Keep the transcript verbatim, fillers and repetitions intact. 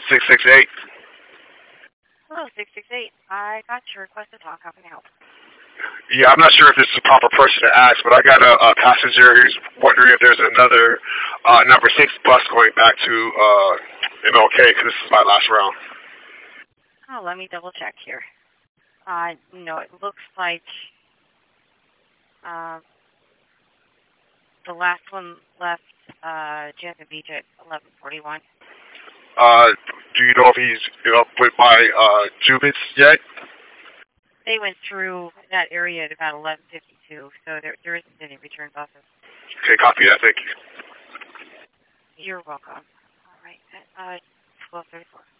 six six eight. Hello, six six eight. I got your request to talk. How can I help? Yeah, I'm not sure if this is the proper person to ask, but I got a, a passenger who's wondering if there's another uh, number six bus going back to uh, M L K because this is my last round. Oh, let me double check here. Uh, no, it looks like uh, the last one left uh, Jansen Beach at eleven forty-one. Uh, do you know if he's you know, with my uh, Jubits yet? They went through that area at about eleven fifty-two, so there there isn't any return buses. Okay, copy that. Thank you. You're welcome. All right, at uh, twelve thirty-four.